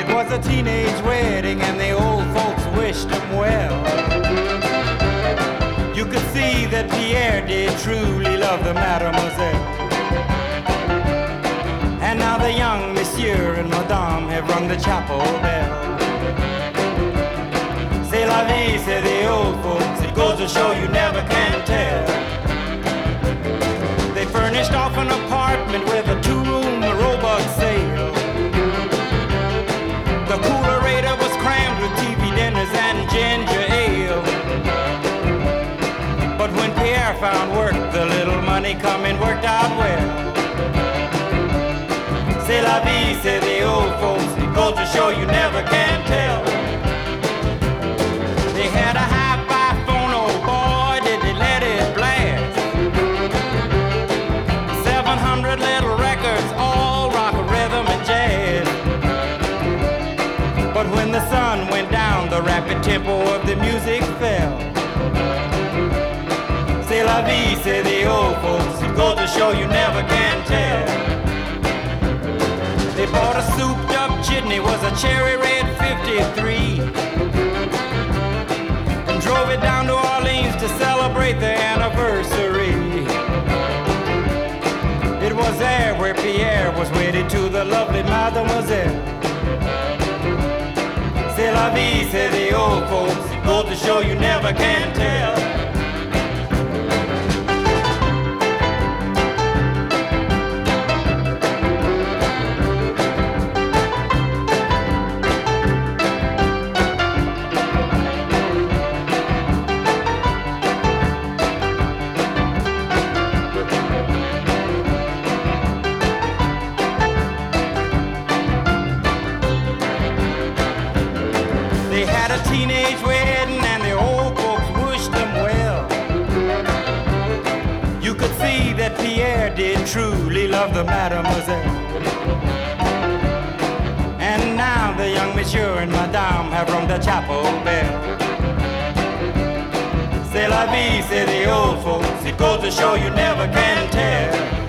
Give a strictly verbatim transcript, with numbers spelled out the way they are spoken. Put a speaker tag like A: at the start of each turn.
A: It was a teenage wedding and the old folks wished him well. You could see that Pierre did truly love the mademoiselle. And now the young monsieur and madame have rung the chapel bell. C'est la vie, say the old folks, it goes to show you never can tell. They furnished off an apartment with a two-room robot sale. The coolerator was crammed with T V dinners and ginger ale. But when Pierre found work, the little money coming worked out well. C'est la vie, say the old folks, it goes to show you never can tell. They had a hi-fi phone, oh boy, did they let it blast. seven hundred little records, all rock, rhythm, and jazz. But when the sun went down, the rapid tempo of the music fell. C'est la vie, say the old folks, it goes to show you never can tell. They bought a souped-up jitney, was a cherry red fifty-three, and drove it down to Orleans to celebrate their anniversary. It was there where Pierre was wedded to the lovely mademoiselle. C'est la vie, say the old folks, it goes to show you never can tell. They had a teenage wedding and the old folks wished them well. You could see that Pierre did truly love the mademoiselle. And now the young monsieur and madame have rung the chapel bell. C'est la vie, say the old folks, it goes to show you never can tell.